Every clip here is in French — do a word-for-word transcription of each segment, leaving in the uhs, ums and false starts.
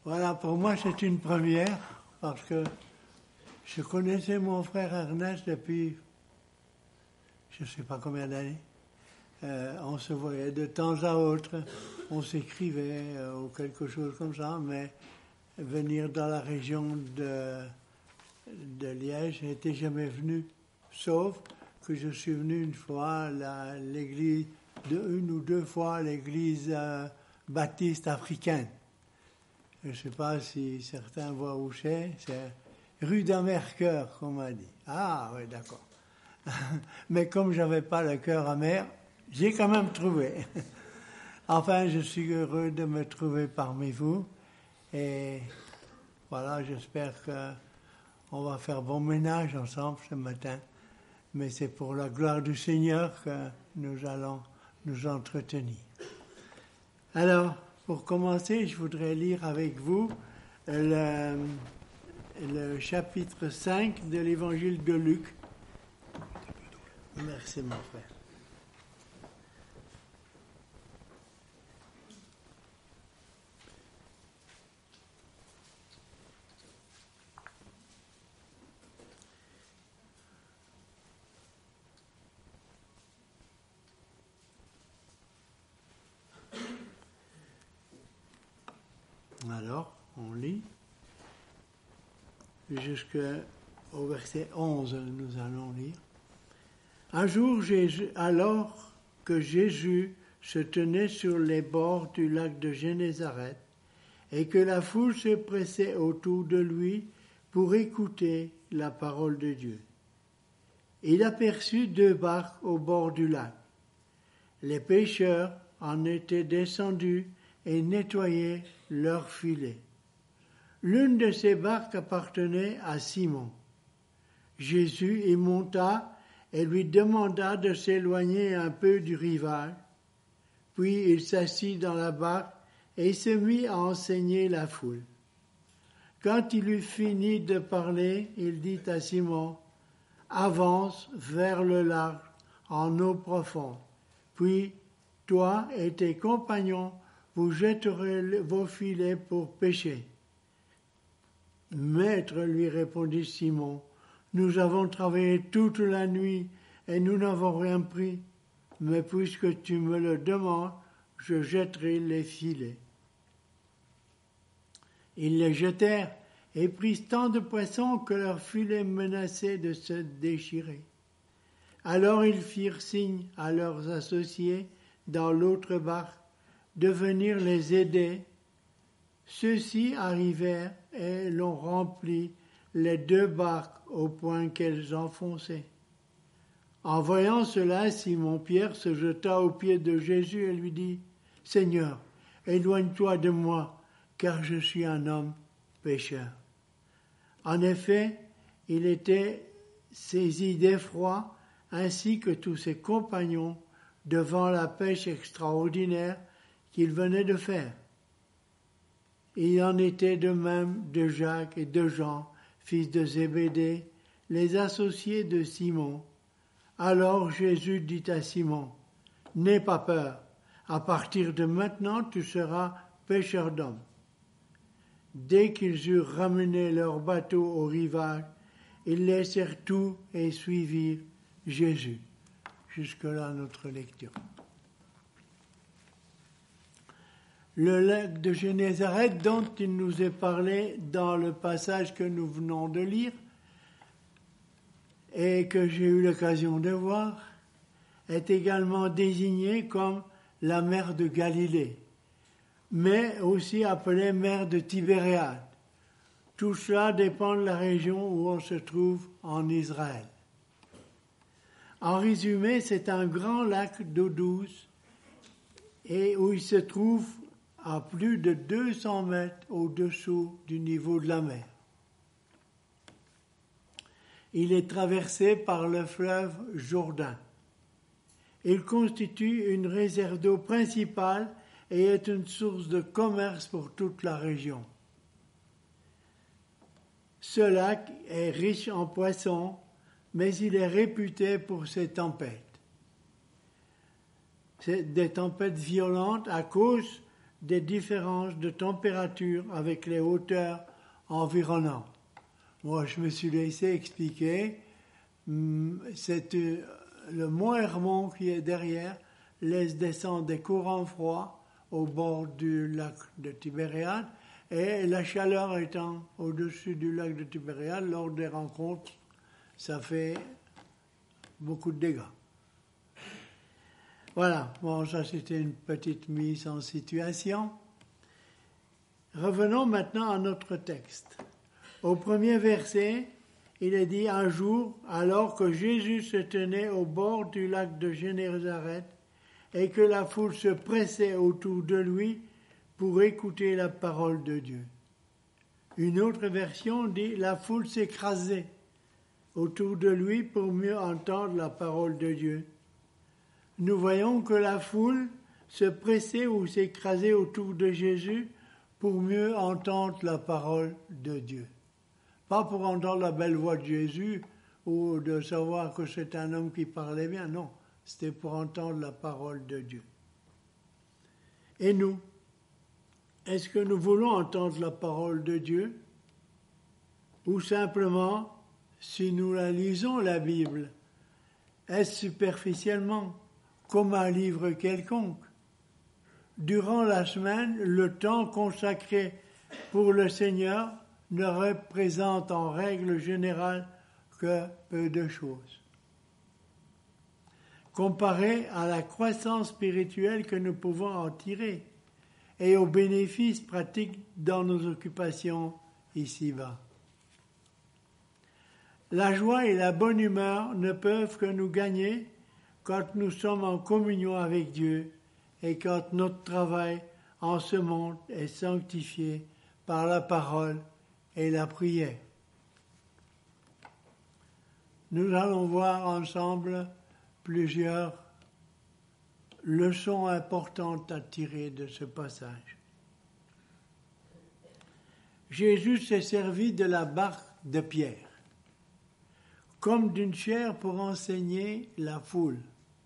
Voilà, pour moi c'est une première, parce que je connaissais mon frère Ernest depuis, je ne sais pas combien d'années. Euh, on se voyait de temps à autre, on s'écrivait euh, ou quelque chose comme ça, mais venir dans la région de, de Liège, je n'étais jamais venu, sauf que je suis venu une fois à l'église, de, une ou deux fois à l'église euh, baptiste africaine. Je ne sais pas si certains voient où c'est, c'est rue d'Amercœur, qu'on m'a dit. Ah oui, d'accord. Mais comme je n'avais pas le cœur amer, j'ai quand même trouvé. Enfin, je suis heureux de me trouver parmi vous. Et voilà, j'espère qu'on va faire bon ménage ensemble ce matin. Mais c'est pour la gloire du Seigneur que nous allons nous entretenir. Alors, pour commencer, je voudrais lire avec vous le, le chapitre cinq de l'évangile de Luc. Merci, mon frère. Alors, on lit jusqu'au verset onze, nous allons lire. Un jour, Jésus, alors que Jésus se tenait sur les bords du lac de Génézareth et que la foule se pressait autour de lui pour écouter la parole de Dieu, il aperçut deux barques au bord du lac. Les pêcheurs en étaient descendus et nettoyaient leurs filets. L'une de ces barques appartenait à Simon. Jésus y monta et lui demanda de s'éloigner un peu du rivage. Puis il s'assit dans la barque et se mit à enseigner la foule. Quand il eut fini de parler, il dit à Simon, « Avance vers le large, en eau profonde. Puis, toi et tes compagnons, vous jetterez vos filets pour pêcher. » « Maître, lui répondit Simon, nous avons travaillé toute la nuit et nous n'avons rien pris. Mais puisque tu me le demandes, je jetterai les filets. Ils les jetèrent et prirent tant de poissons que leurs filets menaçaient de se déchirer. Alors ils firent signe à leurs associés dans l'autre barque de venir les aider. Ceux-ci arrivèrent et l'ont rempli les deux barques au point qu'elles enfonçaient. En voyant cela, Simon-Pierre se jeta aux pieds de Jésus et lui dit, « Seigneur, éloigne-toi de moi, car je suis un homme pécheur. » En effet, il était saisi d'effroi, ainsi que tous ses compagnons, devant la pêche extraordinaire qu'il venait de faire. Il en était de même de Jacques et de Jean, fils de Zébédée, les associés de Simon. Alors Jésus dit à Simon, « N'aie pas peur, à partir de maintenant tu seras pêcheur d'hommes. » Dès qu'ils eurent ramené leur bateau au rivage, ils laissèrent tout et suivirent Jésus. Jusque-là notre lecture. Le lac de Génézareth dont il nous est parlé dans le passage que nous venons de lire et que j'ai eu l'occasion de voir, est également désigné comme la mer de Galilée, mais aussi appelée mer de Tibériade. Tout cela dépend de la région où on se trouve en Israël. En résumé, c'est un grand lac d'eau douce et où il se trouve à plus de deux cents mètres au-dessous du niveau de la mer. Il est traversé par le fleuve Jourdain. Il constitue une réserve d'eau principale et est une source de commerce pour toute la région. Ce lac est riche en poissons, mais il est réputé pour ses tempêtes. C'est des tempêtes violentes à cause des différences de température avec les hauteurs environnantes. Moi, je me suis laissé expliquer, c'est le mont Hermon qui est derrière, laisse descendre des courants froids au bord du lac de Tibériade, et la chaleur étant au-dessus du lac de Tibériade, lors des rencontres, ça fait beaucoup de dégâts. Voilà, bon, ça c'était une petite mise en situation. Revenons maintenant à notre texte. Au premier verset, il est dit « Un jour, alors que Jésus se tenait au bord du lac de Génézareth et que la foule se pressait autour de lui pour écouter la parole de Dieu. » Une autre version dit « La foule s'écrasait autour de lui pour mieux entendre la parole de Dieu. » Nous voyons que la foule se pressait ou s'écrasait autour de Jésus pour mieux entendre la parole de Dieu. Pas pour entendre la belle voix de Jésus ou de savoir que c'est un homme qui parlait bien, non. C'était pour entendre la parole de Dieu. Et nous, est-ce que nous voulons entendre la parole de Dieu? Ou simplement, si nous la lisons, la Bible, est-ce superficiellement, comme un livre quelconque? Durant la semaine, le temps consacré pour le Seigneur ne représente en règle générale que peu de choses. Comparé à la croissance spirituelle que nous pouvons en tirer et aux bénéfices pratiques dans nos occupations ici-bas. La joie et la bonne humeur ne peuvent que nous gagner quand nous sommes en communion avec Dieu et quand notre travail en ce monde est sanctifié par la parole et la prière. Nous allons voir ensemble plusieurs leçons importantes à tirer de ce passage. Jésus s'est servi de la barque de Pierre, comme d'une chaire pour enseigner la foule.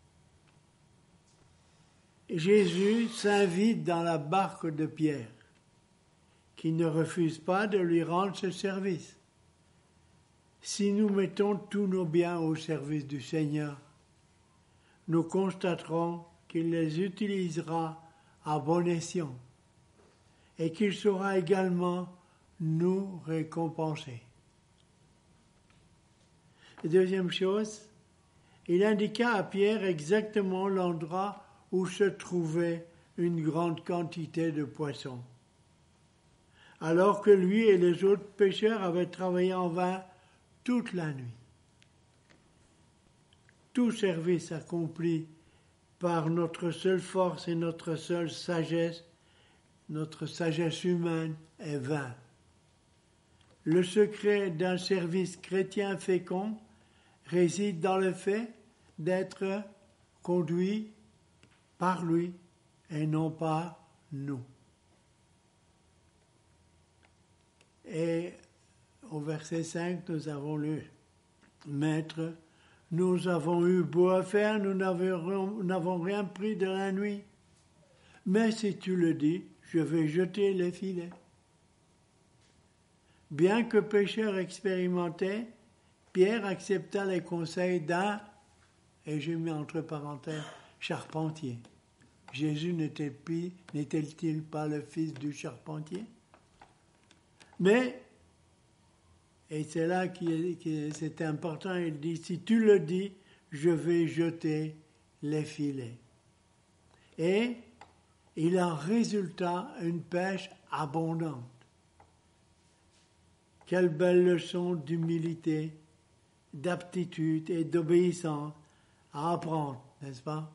Jésus s'invite dans la barque de Pierre, qui ne refuse pas de lui rendre ce service. Si nous mettons tous nos biens au service du Seigneur, nous constaterons qu'il les utilisera à bon escient et qu'il saura également nous récompenser. Et deuxième chose, il indiqua à Pierre exactement l'endroit où se trouvait une grande quantité de poissons. Alors que lui et les autres pêcheurs avaient travaillé en vain toute la nuit. Tout service accompli par notre seule force et notre seule sagesse, notre sagesse humaine, est vain. Le secret d'un service chrétien fécond réside dans le fait d'être conduit par lui et non par nous. Et au verset cinq, nous avons lu « Maître, nous avons eu beau à faire, nous n'avons rien pris de la nuit. Mais si tu le dis, je vais jeter les filets. » Bien que pécheur expérimenté, Pierre accepta les conseils d'un, et j'ai mis entre parenthèses, charpentier. Jésus n'était-il, n'était-il pas le fils du charpentier? Mais, et c'est là qui, qui c'est important, il dit, si tu le dis, je vais jeter les filets. Et il en résulta une pêche abondante. Quelle belle leçon d'humilité, d'aptitude et d'obéissance à apprendre, n'est-ce pas?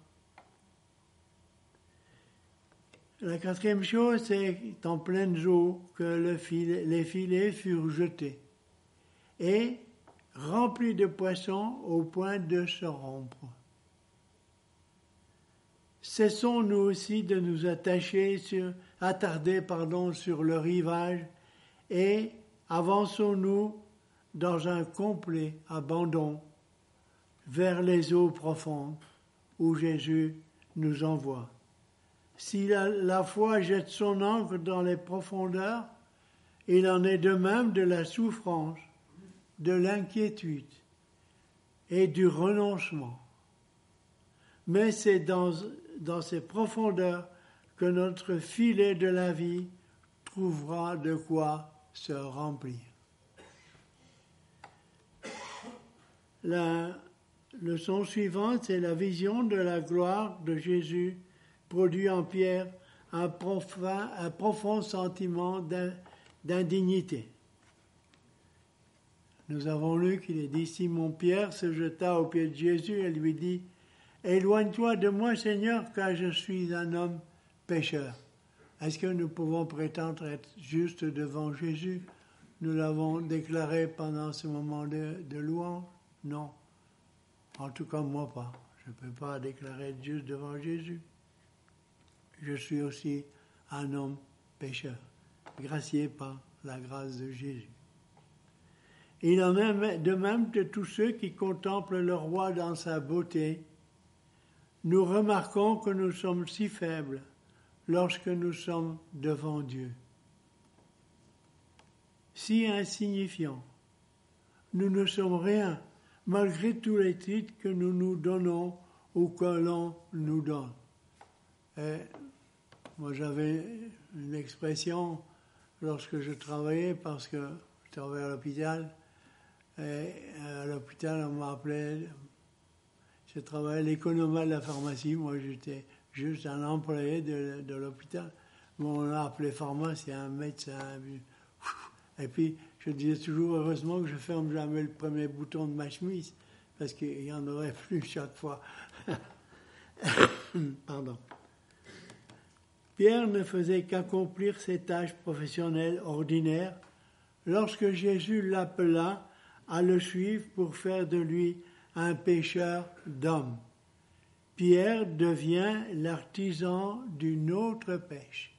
La quatrième chose, c'est en pleine eau que le filet, les filets furent jetés et remplis de poissons au point de se rompre. Cessons-nous aussi de nous attacher sur, attarder pardon, sur le rivage et avançons-nous dans un complet abandon vers les eaux profondes où Jésus nous envoie. si la, la foi jette son encre dans les profondeurs, il en est de même de la souffrance, de l'inquiétude et du renoncement. Mais c'est dans, dans ces profondeurs que notre filet de la vie trouvera de quoi se remplir. La leçon suivante, c'est la vision de la gloire de Jésus produit en Pierre un profond, un profond sentiment d'indignité. Nous avons lu qu'il est dit, Simon-Pierre se jeta aux pieds de Jésus et lui dit, « Éloigne-toi de moi, Seigneur, car je suis un homme pécheur. » Est-ce que nous pouvons prétendre être justes devant Jésus? Nous l'avons déclaré pendant ce moment de, de louange? Non. En tout cas, moi pas. Je ne peux pas déclarer être juste devant Jésus. Je suis aussi un homme pécheur, gracié par la grâce de Jésus. Il en est de même de tous ceux qui contemplent le roi dans sa beauté. Nous remarquons que nous sommes si faibles lorsque nous sommes devant Dieu, si insignifiants. Nous ne sommes rien, malgré tous les titres que nous nous donnons ou que l'on nous donne. Et moi, j'avais une expression lorsque je travaillais, parce que je travaillais à l'hôpital, et à l'hôpital, on m'appelait, je travaillais à l'économie de la pharmacie, moi j'étais juste un employé de, de l'hôpital. On l'a appelé pharmacien, médecin. Et puis, je disais toujours, heureusement que je ferme jamais le premier bouton de ma chemise, parce qu'il y en aurait plus chaque fois. Pardon. Pierre ne faisait qu'accomplir ses tâches professionnelles ordinaires lorsque Jésus l'appela à le suivre pour faire de lui un pêcheur d'hommes. Pierre devient l'artisan d'une autre pêche.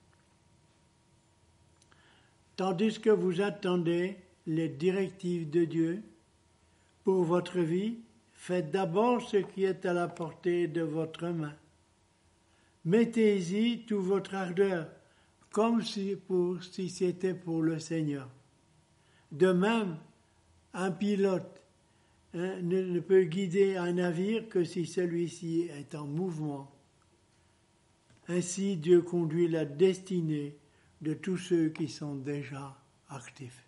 Tandis que vous attendez les directives de Dieu pour votre vie, faites d'abord ce qui est à la portée de votre main. Mettez-y toute votre ardeur, comme si, pour, si c'était pour le Seigneur. De même, un pilote hein, ne, ne peut guider un navire que si celui-ci est en mouvement. Ainsi, Dieu conduit la destinée de tous ceux qui sont déjà actifs.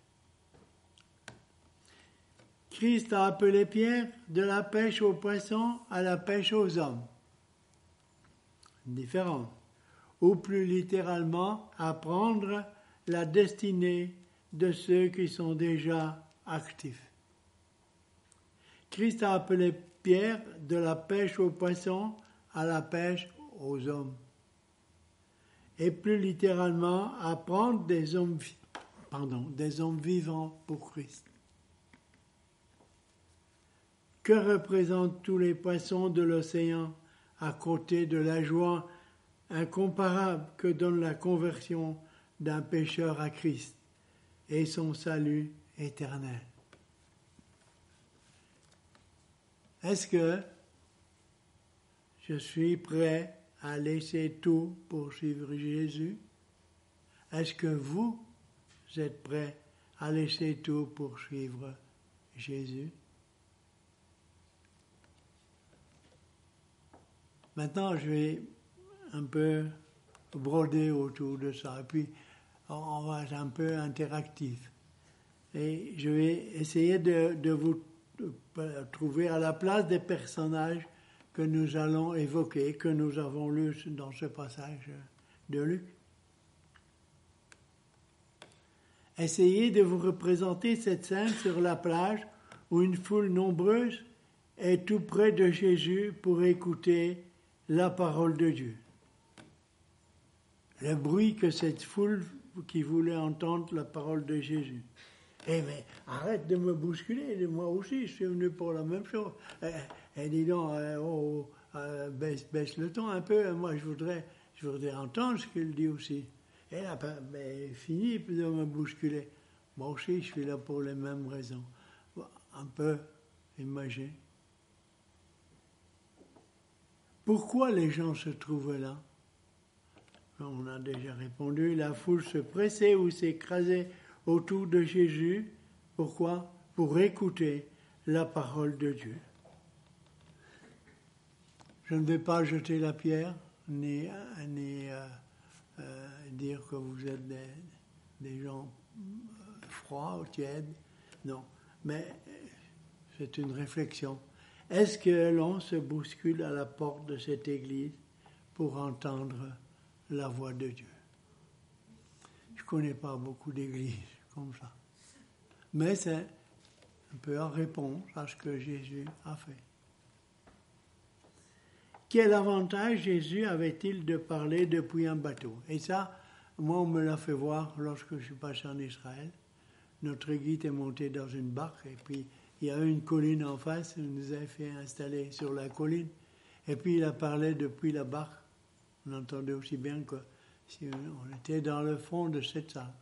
Christ a appelé Pierre de la pêche aux poissons à la pêche aux hommes. Différent. Ou plus littéralement, apprendre la destinée de ceux qui sont déjà actifs. Christ a appelé Pierre de la pêche aux poissons à la pêche aux hommes. Et plus littéralement, apprendre des hommes, pardon, des hommes vivants pour Christ. Que représentent tous les poissons de l'océan à côté de la joie incomparable que donne la conversion d'un pécheur à Christ et son salut éternel? Est-ce que je suis prêt à laisser tout pour suivre Jésus? Est-ce que vous êtes prêt à laisser tout pour suivre Jésus? Maintenant, je vais un peu broder autour de ça, et puis on va être un peu interactif. Et je vais essayer de, de vous trouver à la place des personnages que nous allons évoquer, que nous avons lus dans ce passage de Luc. Essayez de vous représenter cette scène sur la plage où une foule nombreuse est tout près de Jésus pour écouter la parole de Dieu. Le bruit que cette foule qui voulait entendre la parole de Jésus. Eh mais arrête de me bousculer, moi aussi je suis venu pour la même chose. Eh, eh dis donc, eh, oh, euh, baisse, baisse le ton un peu, moi je voudrais, je voudrais entendre ce qu'il dit aussi. Et là, ben, fini de me bousculer. Moi aussi je suis là pour les mêmes raisons. Un peu imagé. Pourquoi les gens se trouvent là? on a déjà répondu, la foule se pressait ou s'écrasait autour de Jésus. Pourquoi? Pour écouter la parole de Dieu. Je ne vais pas jeter la pierre, ni, ni euh, euh, dire que vous êtes des, des gens froids ou tièdes. Non, mais c'est une réflexion. Est-ce que l'on se bouscule à la porte de cette église pour entendre la voix de Dieu? Je ne connais pas beaucoup d'églises comme ça. Mais c'est un peu en réponse à ce que Jésus a fait. Quel avantage Jésus avait-il de parler depuis un bateau? Et ça, moi, on me l'a fait voir lorsque je suis passé en Israël. Notre guide est monté dans une barque et puis il y a une colline en face, il nous a fait installer sur la colline. Et puis il a parlé depuis la barque. On entendait aussi bien que si on était dans le fond de cette salle.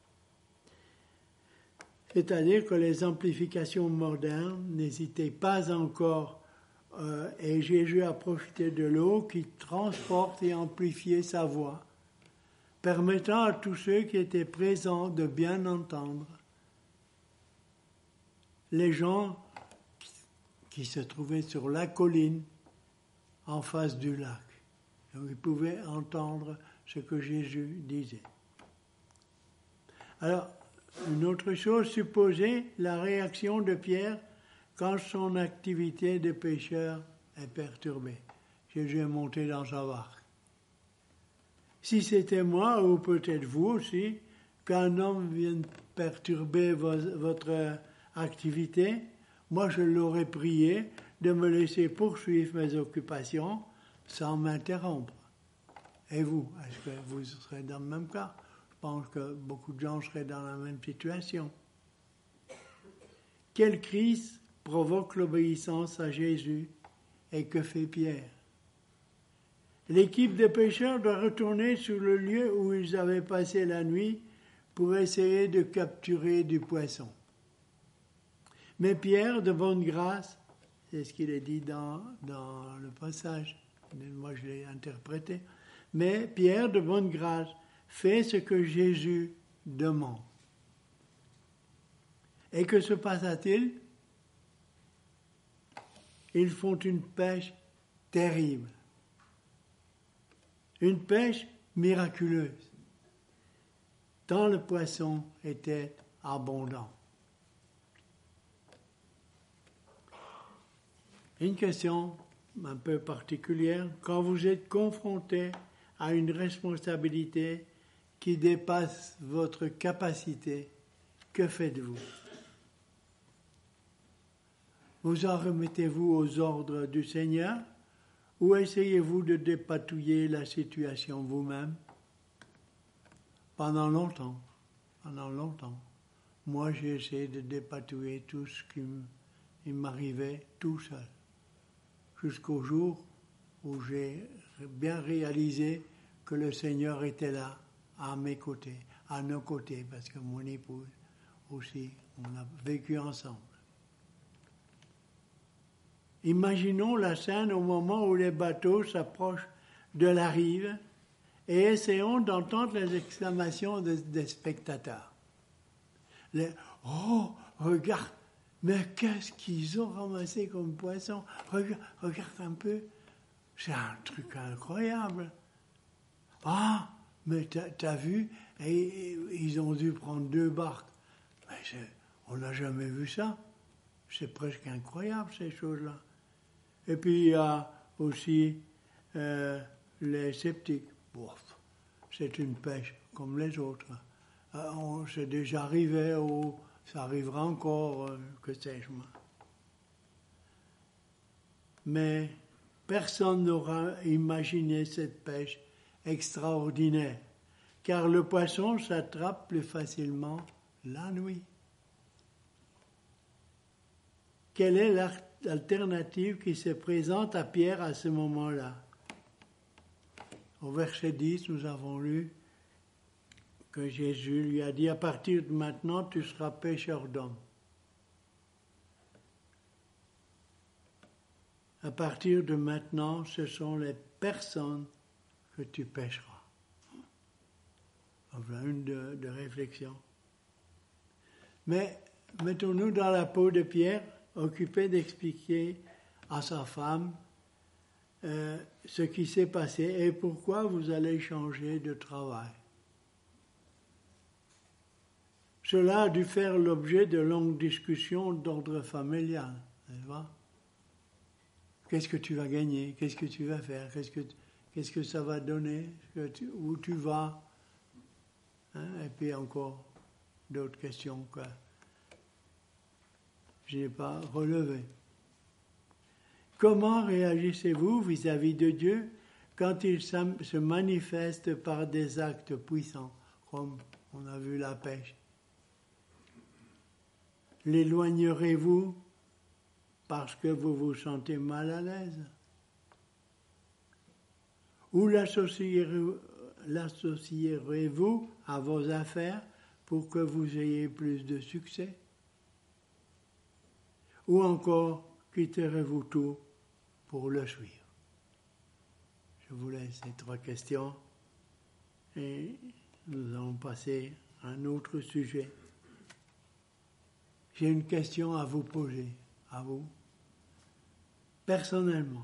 C'est-à-dire que les amplifications modernes n'hésitaient pas encore, euh, et Jésus a profité de l'eau qui transporte et amplifiait sa voix, permettant à tous ceux qui étaient présents de bien entendre. Les gens qui se trouvaient sur la colline en face du lac. Donc ils pouvaient entendre ce que Jésus disait. Alors, une autre chose, supposez la réaction de Pierre quand son activité de pêcheur est perturbée. Jésus est monté dans sa barque. Si c'était moi, ou peut-être vous aussi, qu'un homme vienne perturber vo- votre activité, moi je l'aurais prié de me laisser poursuivre mes occupations sans m'interrompre. Et vous, est-ce que vous serez dans le même cas? Je pense que beaucoup de gens seraient dans la même situation. Quelle crise provoque l'obéissance à Jésus et que fait Pierre? L'équipe de pêcheurs doit retourner sur le lieu où ils avaient passé la nuit pour essayer de capturer du poisson. Mais Pierre, de bonne grâce, c'est ce qu'il est dit dans, dans le passage, moi je l'ai interprété, mais Pierre, de bonne grâce, fait ce que Jésus demande. Et que se passe-t-il? Ils font une pêche terrible, une pêche miraculeuse, tant le poisson était abondant. Une question un peu particulière, quand vous êtes confronté à une responsabilité qui dépasse votre capacité, que faites-vous? Vous en remettez-vous aux ordres du Seigneur ou essayez-vous de dépatouiller la situation vous-même? Pendant longtemps, pendant longtemps, moi j'ai essayé de dépatouiller tout ce qui m'arrivait tout seul. Jusqu'au jour où j'ai bien réalisé que le Seigneur était là, à mes côtés, à nos côtés, parce que mon épouse aussi, on a vécu ensemble. Imaginons la scène au moment où les bateaux s'approchent de la rive et essayons d'entendre les exclamations des, des spectateurs. Les « Oh, regarde !» Mais qu'est-ce qu'ils ont ramassé comme poisson? Regarde, regarde un peu. C'est un truc incroyable. Ah, mais t'as, t'as vu? Et, et, ils ont dû prendre deux barques. Mais c'est, on n'a jamais vu ça. C'est presque incroyable, ces choses-là. Et puis, il y a aussi euh, les sceptiques. Bon, c'est une pêche comme les autres. Euh, on, c'est déjà arrivé au... Ça arrivera encore, euh, que sais-je moi. Mais personne n'aura imaginé cette pêche extraordinaire, car le poisson s'attrape plus facilement la nuit. Quelle est l'alternative qui se présente à Pierre à ce moment-là? Au verset dix, nous avons lu que Jésus lui a dit, à partir de maintenant, tu seras pêcheur d'hommes. À partir de maintenant, ce sont les personnes que tu pêcheras. Enfin, une de, de réflexion. Mais mettons-nous dans la peau de Pierre, occupé d'expliquer à sa femme euh, ce qui s'est passé et pourquoi vous allez changer de travail. Cela a dû faire l'objet de longues discussions d'ordre familial, n'est-ce pas? Qu'est-ce que tu vas gagner? Qu'est-ce que tu vas faire? Qu'est-ce que, qu'est-ce que ça va donner? Que tu, où tu vas? Hein? Et puis encore d'autres questions que je n'ai pas relevées. Comment réagissez-vous vis-à-vis de Dieu quand il se manifeste par des actes puissants, comme on a vu la pêche? L'éloignerez-vous parce que vous vous sentez mal à l'aise? Ou l'associerez-vous à vos affaires pour que vous ayez plus de succès? Ou encore, quitterez-vous tout pour le suivre? Je vous laisse ces trois questions et nous allons passer à un autre sujet. J'ai une question à vous poser, à vous. Personnellement,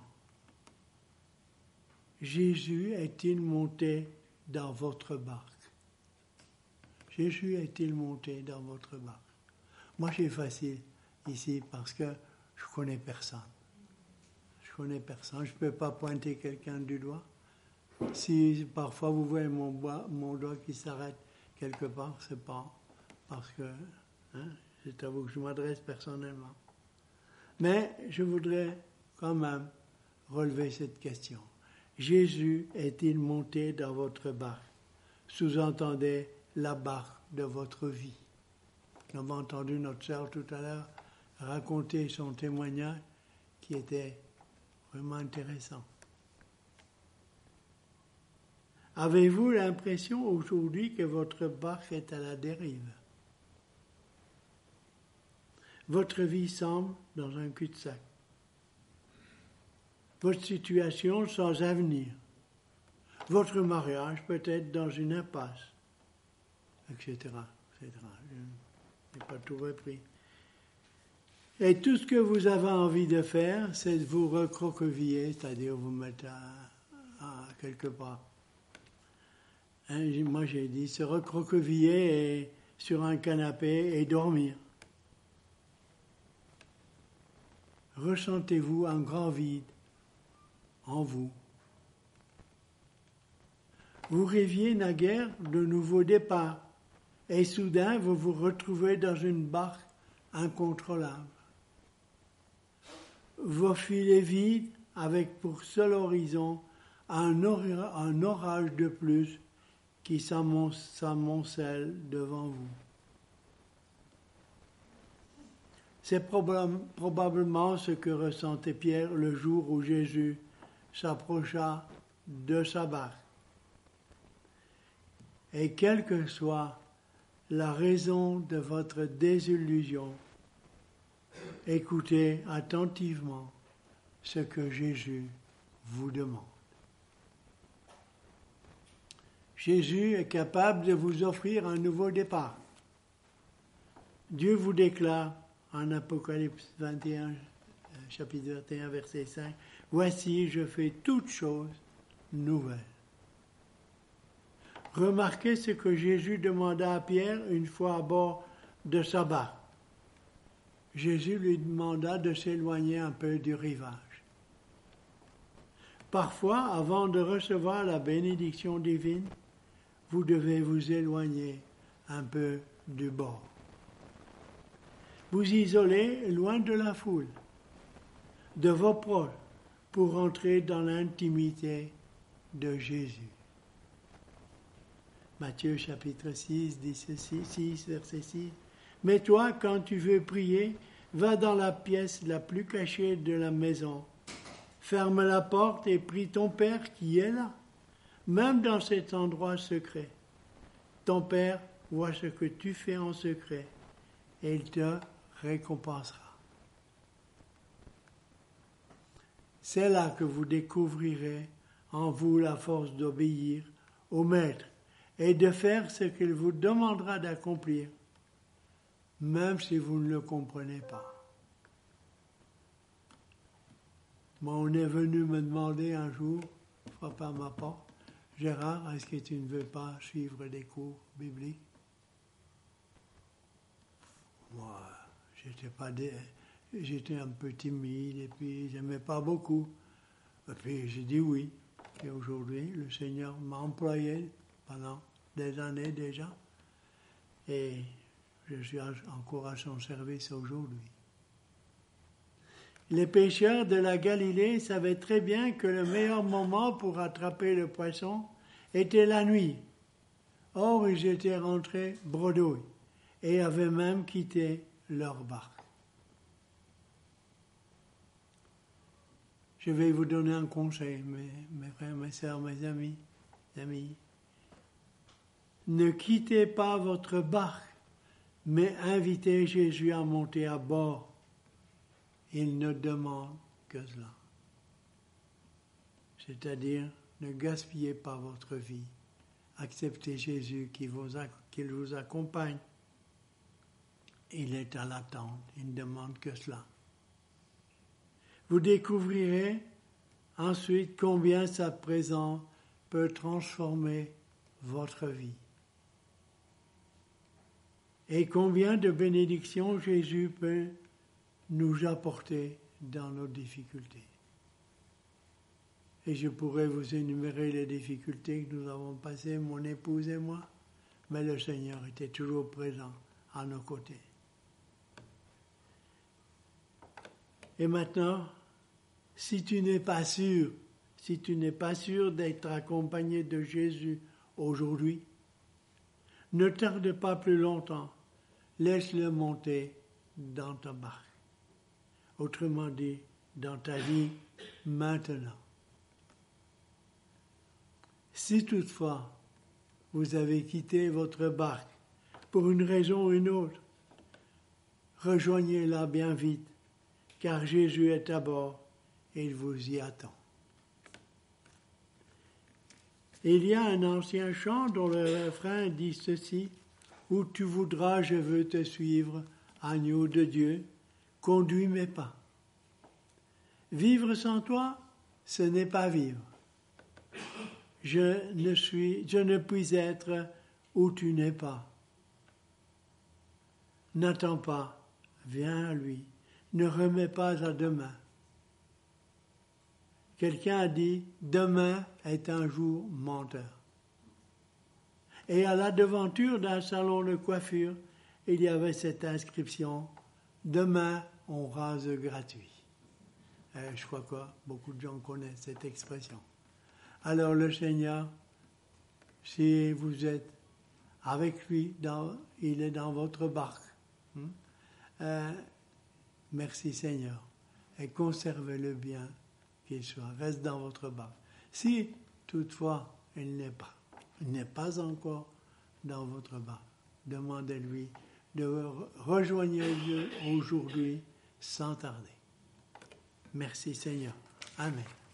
Jésus est-il monté dans votre barque? Jésus est-il monté dans votre barque? Moi, c'est facile ici parce que je ne connais personne. Je ne connais personne. Je ne peux pas pointer quelqu'un du doigt. Si parfois vous voyez mon, doigt, mon doigt qui s'arrête quelque part, ce n'est pas parce que... Hein, c'est à vous que je m'adresse personnellement. Mais je voudrais quand même relever cette question. Jésus est-il monté dans votre barque? Sous-entendez la barque de votre vie. Nous avons entendu notre sœur tout à l'heure raconter son témoignage qui était vraiment intéressant. Avez-vous l'impression aujourd'hui que votre barque est à la dérive? Votre vie semble dans un cul-de-sac. Votre situation sans avenir. Votre mariage peut-être dans une impasse, et cetera, et cetera. Je n'ai pas tout repris. Et tout ce que vous avez envie de faire, c'est de vous recroqueviller, c'est-à-dire vous mettre à, à quelque part. Hein, moi j'ai dit se recroqueviller et, sur un canapé et dormir. Ressentez-vous un grand vide en vous. Vous rêviez naguère de nouveaux départs, et soudain vous vous retrouvez dans une barque incontrôlable. Vos filets vides avec pour seul horizon un, or- un orage de plus qui s'amoncelle devant vous. C'est probab- probablement ce que ressentait Pierre le jour où Jésus s'approcha de sa barque. Et quelle que soit la raison de votre désillusion, écoutez attentivement ce que Jésus vous demande. Jésus est capable de vous offrir un nouveau départ. Dieu vous déclare en Apocalypse vingt et un, chapitre vingt et un, verset cinq, « Voici, je fais toutes choses nouvelles. » Remarquez ce que Jésus demanda à Pierre une fois à bord de sa barque. Jésus lui demanda de s'éloigner un peu du rivage. Parfois, avant de recevoir la bénédiction divine, vous devez vous éloigner un peu du bord. Vous isoler loin de la foule, de vos proches, pour entrer dans l'intimité de Jésus. Matthieu chapitre six, dit ceci, six, verset six. « Mais toi, quand tu veux prier, va dans la pièce la plus cachée de la maison. Ferme la porte et prie ton Père qui est là, même dans cet endroit secret. Ton Père voit ce que tu fais en secret et il te récompensera. » C'est là que vous découvrirez en vous la force d'obéir au Maître et de faire ce qu'il vous demandera d'accomplir, même si vous ne le comprenez pas. Moi, on est venu me demander un jour, frappe à ma porte, « Gérard, est-ce que tu ne veux pas suivre des cours bibliques ?» Moi, j'étais pas des, j'étais un peu timide et puis j'aimais pas beaucoup. Et puis j'ai dit oui. Et aujourd'hui, le Seigneur m'a employé pendant des années déjà. Et je suis encore à son service aujourd'hui. Les pêcheurs de la Galilée savaient très bien que le meilleur moment pour attraper le poisson était la nuit. Or, ils étaient rentrés bredouilles et avaient même quitté leur barque. Je vais vous donner un conseil, mes, mes frères, mes sœurs, mes amis, amis. Ne quittez pas votre barque, mais invitez Jésus à monter à bord. Il ne demande que cela. C'est-à-dire, ne gaspillez pas votre vie. Acceptez Jésus qui vous, qu'il vous accompagne. Il est à l'attente, il ne demande que cela. Vous découvrirez ensuite combien sa présence peut transformer votre vie. Et combien de bénédictions Jésus peut nous apporter dans nos difficultés. Et je pourrais vous énumérer les difficultés que nous avons passées, mon épouse et moi, mais le Seigneur était toujours présent à nos côtés. Et maintenant, si tu n'es pas sûr, si tu n'es pas sûr d'être accompagné de Jésus aujourd'hui, ne tarde pas plus longtemps, laisse-le monter dans ta barque. Autrement dit, dans ta vie maintenant. Si toutefois vous avez quitté votre barque pour une raison ou une autre, rejoignez-la bien vite, car Jésus est à bord et il vous y attend. Il y a un ancien chant dont le refrain dit ceci: « Où tu voudras, je veux te suivre, agneau de Dieu, conduis mes pas. » Vivre sans toi, ce n'est pas vivre. Je ne suis, je ne puis être où tu n'es pas. N'attends pas, viens à lui, ne remets pas à demain. Quelqu'un a dit, demain est un jour menteur. Et à la devanture d'un salon de coiffure, il y avait cette inscription, demain on rase gratuit. Et je crois que beaucoup de gens connaissent cette expression. Alors le Seigneur, si vous êtes avec lui, dans, il est dans votre barque. Hein? Euh, merci Seigneur. Et conservez-le bien qu'il soit. Reste dans votre barque. Si toutefois il n'est pas, il n'est pas encore dans votre barque, demandez-lui de rejoindre Dieu aujourd'hui sans tarder. Merci Seigneur. Amen.